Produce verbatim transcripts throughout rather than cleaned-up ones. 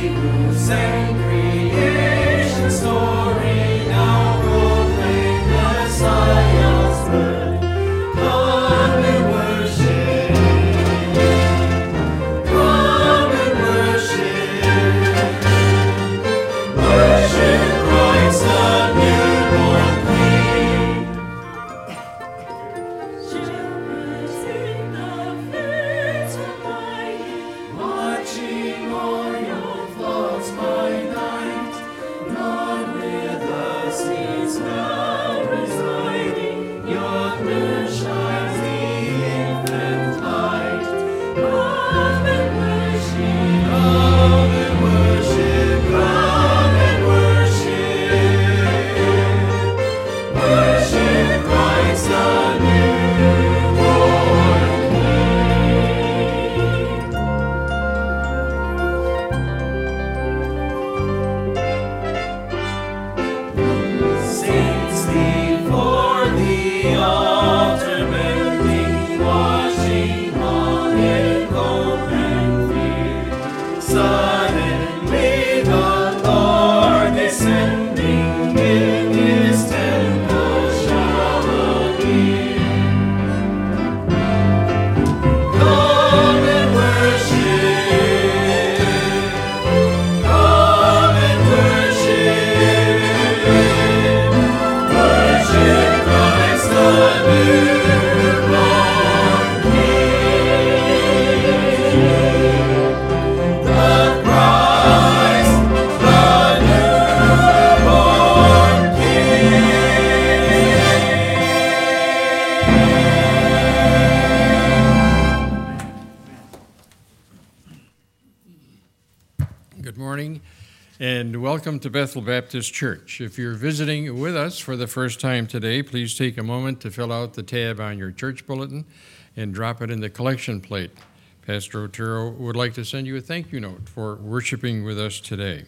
And welcome to Bethel Baptist Church. If you're visiting with us for the first time today, please take a moment to fill out the tab on your church bulletin and drop it in the collection plate. Pastor Otero would like to send you a thank you note for worshiping with us today.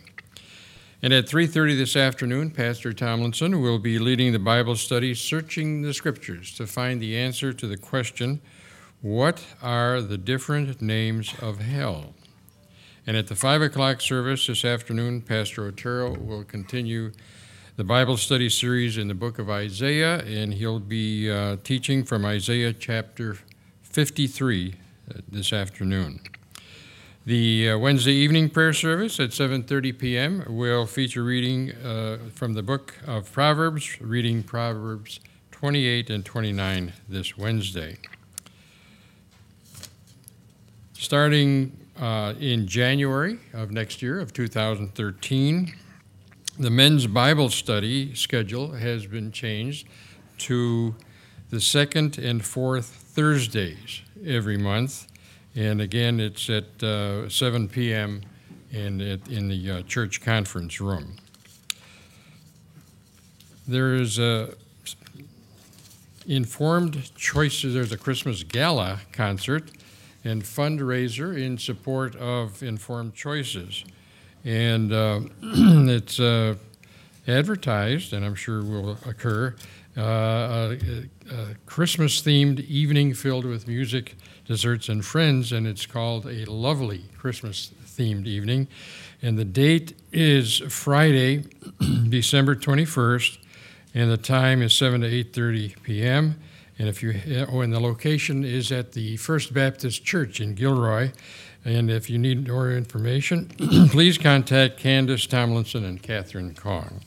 And at three thirty this afternoon, Pastor Tomlinson will be leading the Bible study, Searching the Scriptures, to find the answer to the question, what are the different names of hell? And at the five o'clock service this afternoon, Pastor Otero will continue the Bible study series in the book of Isaiah, and he'll be uh, teaching from Isaiah chapter fifty-three uh, this afternoon. The uh, Wednesday evening prayer service at seven thirty p.m. will feature reading uh, from the book of Proverbs, reading Proverbs twenty-eight and twenty-nine this Wednesday. Starting Uh, in January of next year, of two thousand thirteen, the men's Bible study schedule has been changed to the second and fourth Thursdays every month. And again, it's at uh, seven p.m. in, in the uh, church conference room. There is a Informed Choices, there's a Christmas gala concert and fundraiser in support of Informed Choices. And uh, it's uh, advertised, and I'm sure will occur, uh, a, a Christmas-themed evening filled with music, desserts, and friends, and it's called a lovely Christmas-themed evening. And the date is Friday, December twenty-first, and the time is seven to eight thirty p.m., And if you, oh, and the location is at the First Baptist Church in Gilroy. And if you need more information, please contact Candace Tomlinson and Catherine Kong.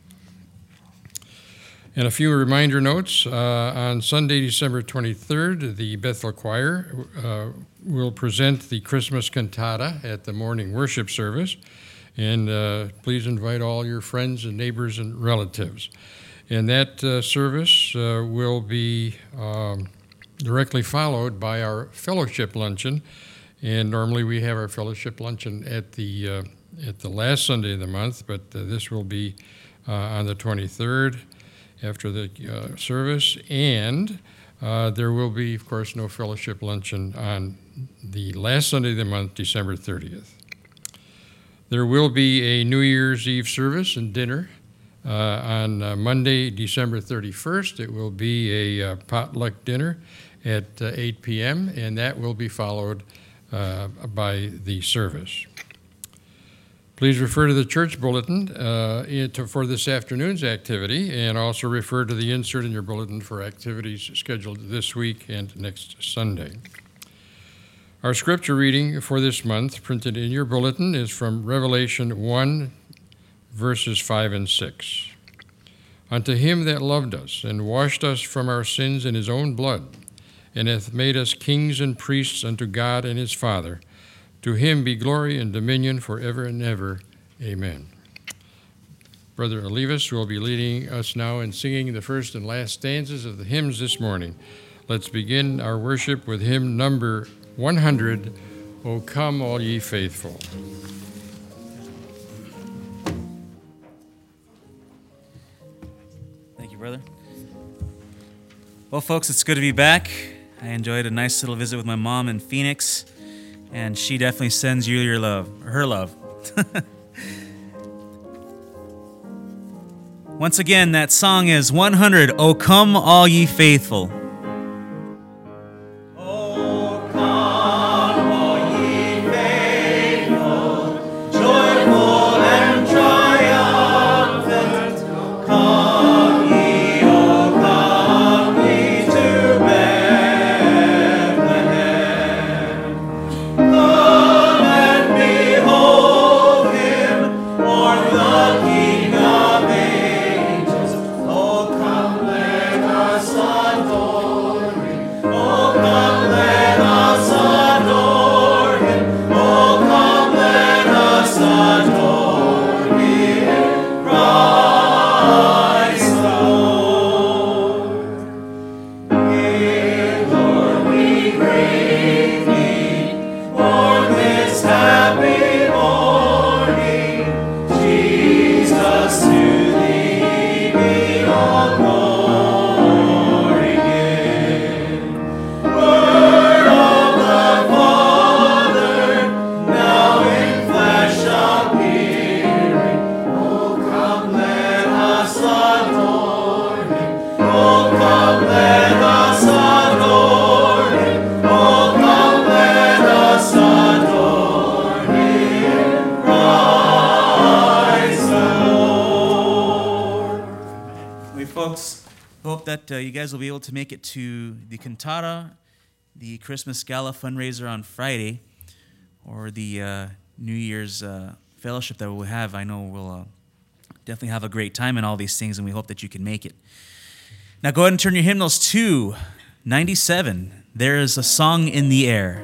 And a few reminder notes. Uh, on Sunday, December twenty-third, the Bethel Choir uh, will present the Christmas cantata at the morning worship service. And uh, please invite all your friends and neighbors and relatives. And that uh, service uh, will be um, directly followed by our fellowship luncheon. And normally we have our fellowship luncheon at the uh, at the last Sunday of the month, but uh, this will be uh, on the twenty-third after the uh, service. And uh, there will be, of course, no fellowship luncheon on the last Sunday of the month, December thirtieth. There will be a New Year's Eve service and dinner Uh, on uh, Monday, December thirty-first. It will be a uh, potluck dinner at uh, eight p.m., and that will be followed uh, by the service. Please refer to the church bulletin uh, to, for this afternoon's activity, and also refer to the insert in your bulletin for activities scheduled this week and next Sunday. Our scripture reading for this month, printed in your bulletin, is from Revelation one, verses five and six. Unto him that loved us, and washed us from our sins in his own blood, and hath made us kings and priests unto God and his Father, to him be glory and dominion forever and ever. Amen. Brother Olivas will be leading us now in singing the first and last stanzas of the hymns this morning. Let's begin our worship with hymn number one hundred, O Come All Ye Faithful. Thank you, brother. Well, folks, it's good to be back. I enjoyed a nice little visit with my mom in Phoenix, and she definitely sends you your love, her love. Once again, that song is one hundred, O Come All Ye Faithful. Uh, you guys will be able to make it to the Cantata, the Christmas Gala fundraiser on Friday, or the uh, New Year's uh, fellowship that we'll have. I know we'll uh, definitely have a great time in all these things, and we hope that you can make it. Now go ahead and turn your hymnals to ninety-seven. There is a Song in the Air.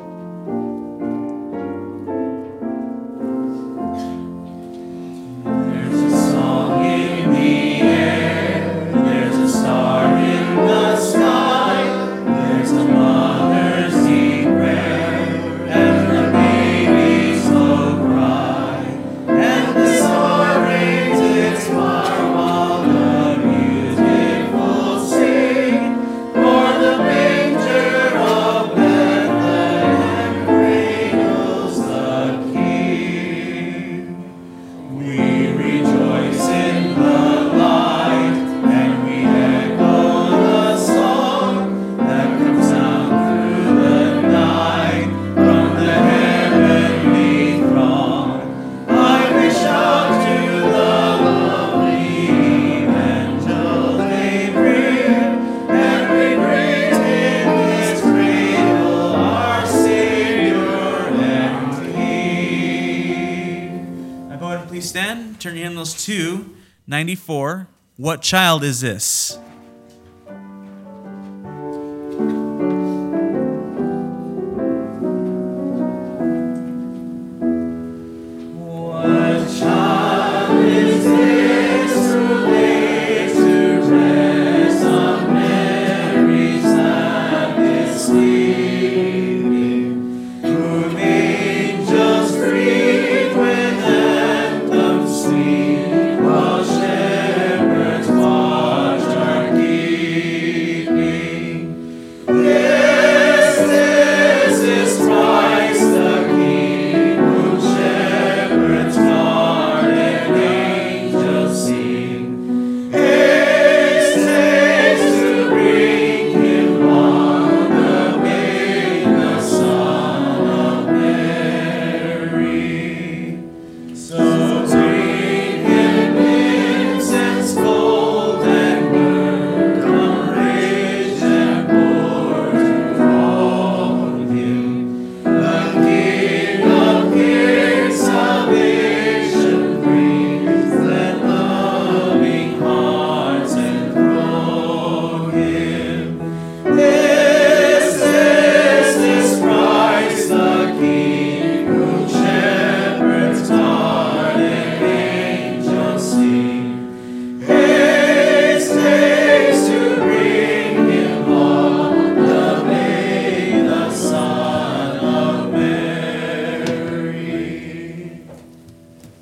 Turn your hymnals to ninety-four. What Child Is This? Christ the King, whom shepherds guard.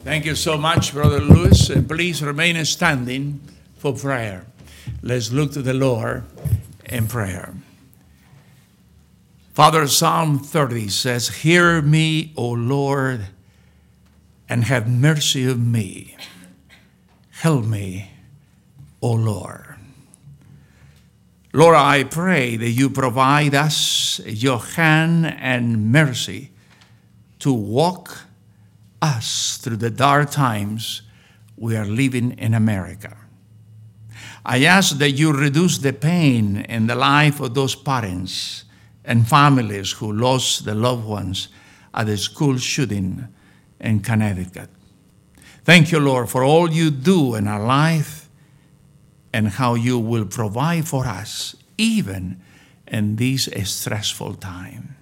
Thank you so much, Brother Lewis. And please remain standing for prayer. Let's look to the Lord in prayer. Father, Psalm thirty says, "Hear me, O Lord, and have mercy on me. Help me, O Lord." Lord, I pray that you provide us your hand and mercy to walk us through the dark times we are living in America. I ask that you reduce the pain in the life of those parents and families who lost their loved ones at the school shooting in Connecticut. Thank you, Lord, for all you do in our life and how you will provide for us even in this stressful time.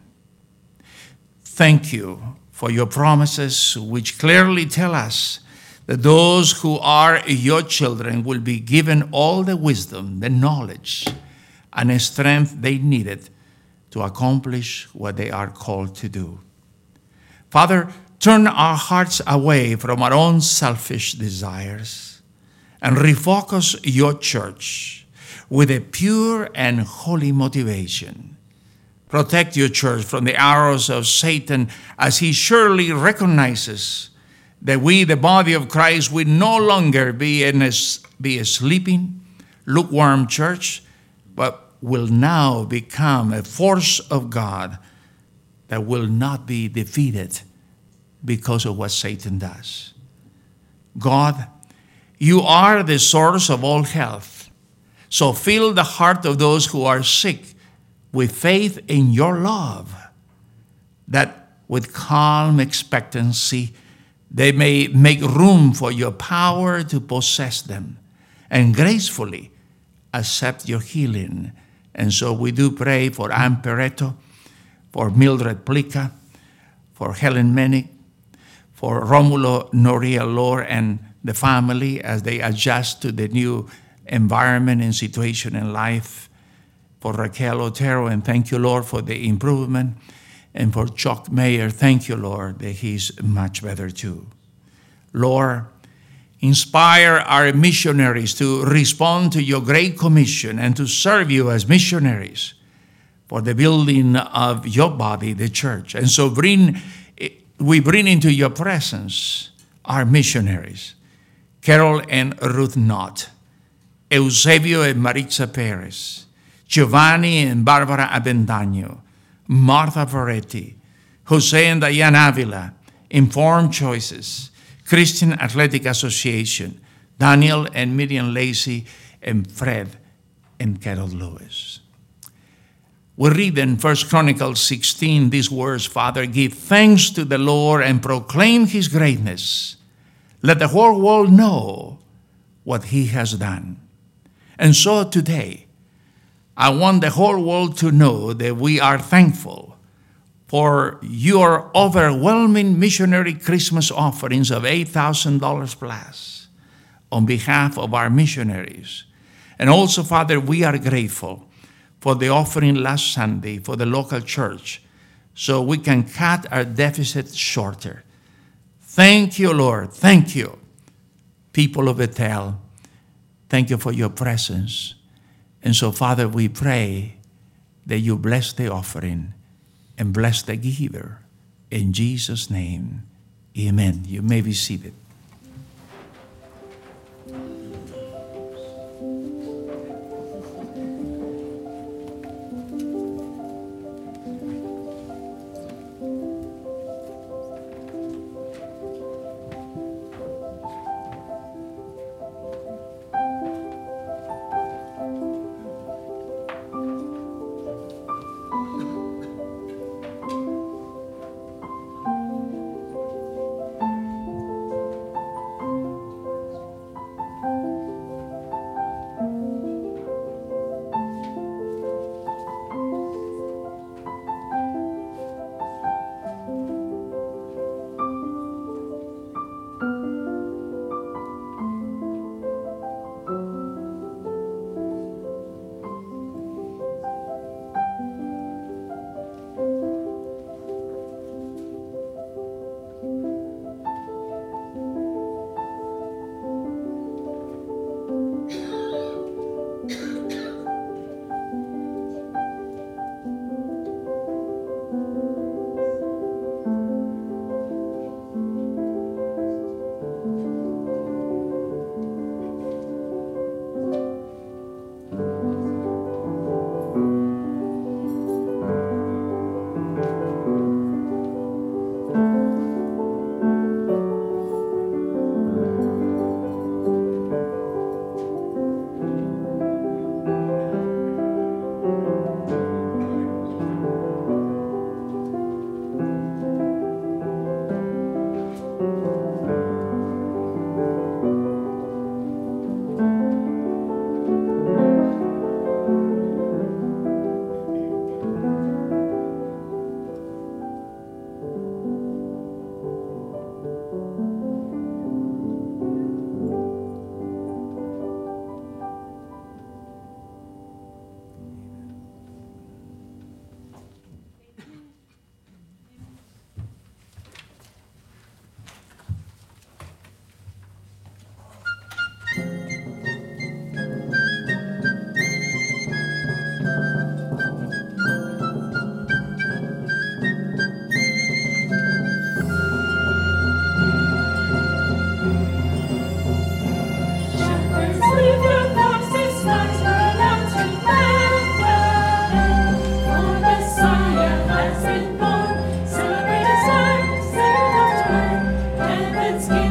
Thank you for your promises, which clearly tell us that those who are your children will be given all the wisdom, the knowledge, and the strength they needed to accomplish what they are called to do. Father, turn our hearts away from our own selfish desires and refocus your church with a pure and holy motivation. Protect your church from the arrows of Satan, as he surely recognizes that we, the body of Christ, will no longer be, in a, be a sleeping, lukewarm church, but will now become a force of God that will not be defeated because of what Satan does. God, you are the source of all health, so fill the heart of those who are sick with faith in your love, that with calm expectancy they may make room for your power to possess them and gracefully accept your healing. And so we do pray for Ann Peretto, for Mildred Plica, for Helen Menick, for Romulo Noria Lord and the family as they adjust to the new environment and situation in life. For Raquel Otero, and thank you, Lord, for the improvement. And for Chuck Mayer, thank you, Lord, that he's much better too. Lord, inspire our missionaries to respond to your great commission and to serve you as missionaries for the building of your body, the church. And so bring, we bring into your presence our missionaries, Carol and Ruth Knott, Eusebio and Maritza Perez, Giovanni and Barbara Avendaño, Martha Ferretti, Jose and Diane Avila, Informed Choices, Christian Athletic Association, Daniel and Miriam Lacey, and Fred and Carol Lewis. We read in First Chronicles sixteen these words, "Father, give thanks to the Lord and proclaim his greatness. Let the whole world know what he has done." And so today, I want the whole world to know that we are thankful for your overwhelming missionary Christmas offerings of eight thousand dollars plus on behalf of our missionaries. And also, Father, we are grateful for the offering last Sunday for the local church so we can cut our deficit shorter. Thank you, Lord. Thank you. People of Bethel, thank you for your presence. And so, Father, we pray that you bless the offering and bless the giver. In Jesus' name, amen. You may be seated.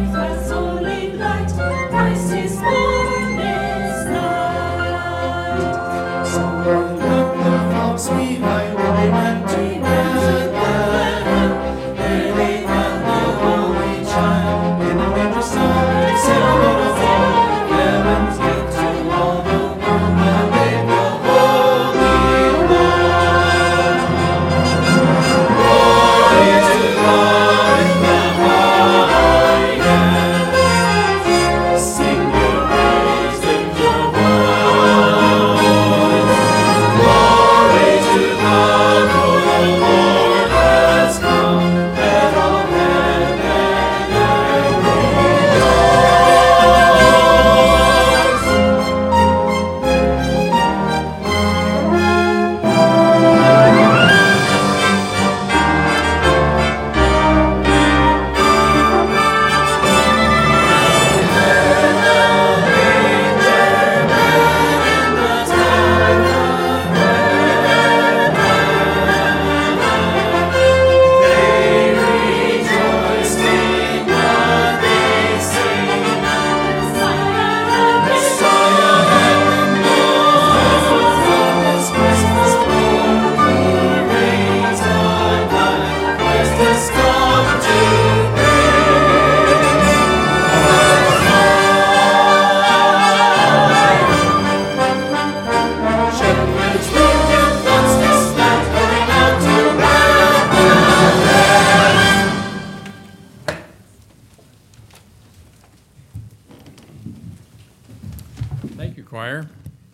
Thank you, choir.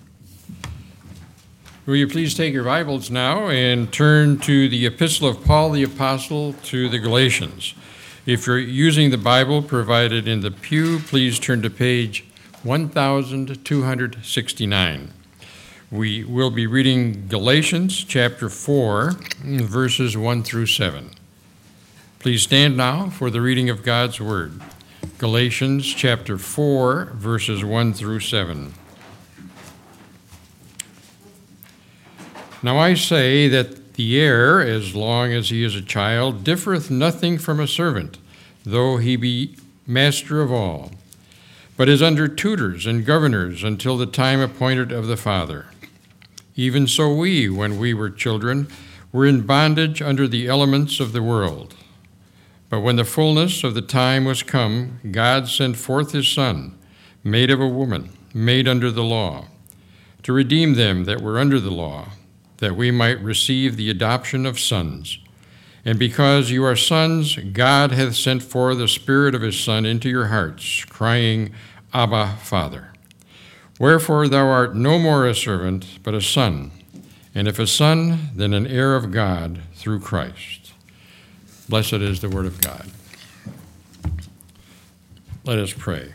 Will you please take your Bibles now and turn to the Epistle of Paul the Apostle to the Galatians. If you're using the Bible provided in the pew, please turn to page one thousand two hundred sixty-nine. We will be reading Galatians chapter four, verses one through seven. Please stand now for the reading of God's Word. Galatians chapter four, verses one through seven. Now I say that the heir, as long as he is a child, differeth nothing from a servant, though he be master of all, but is under tutors and governors until the time appointed of the Father. Even so we, when we were children, were in bondage under the elements of the world. But when the fullness of the time was come, God sent forth his Son, made of a woman, made under the law, to redeem them that were under the law, that we might receive the adoption of sons. And because you are sons, God hath sent forth the Spirit of his Son into your hearts, crying, Abba, Father. Wherefore thou art no more a servant, but a son, and if a son, then an heir of God through Christ. Blessed is the word of God. Let us pray.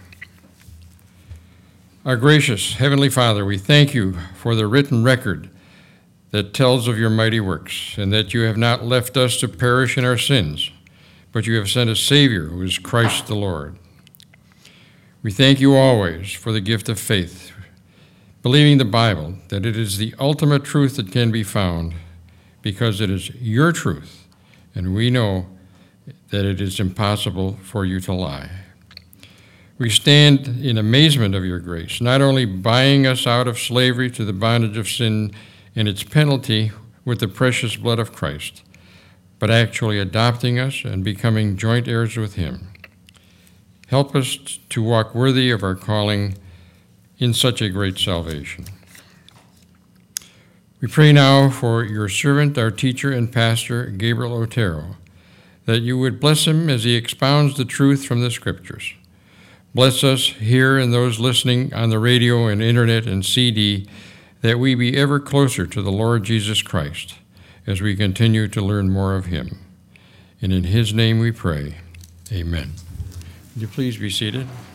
Our gracious Heavenly Father, we thank you for the written record that tells of your mighty works, and that you have not left us to perish in our sins, but you have sent a Savior who is Christ the Lord. We thank you always for the gift of faith, believing the Bible, that it is the ultimate truth that can be found, because it is your truth, and we know that it is impossible for you to lie. We stand in amazement of your grace, not only buying us out of slavery to the bondage of sin and its penalty with the precious blood of Christ, but actually adopting us and becoming joint heirs with him. Help us to walk worthy of our calling in such a great salvation. We pray now for your servant, our teacher and pastor, Gabriel Otero, that you would bless him as he expounds the truth from the Scriptures. Bless us here and those listening on the radio and internet and C D, that we be ever closer to the Lord Jesus Christ as we continue to learn more of him. And in his name we pray, amen. Would you please be seated?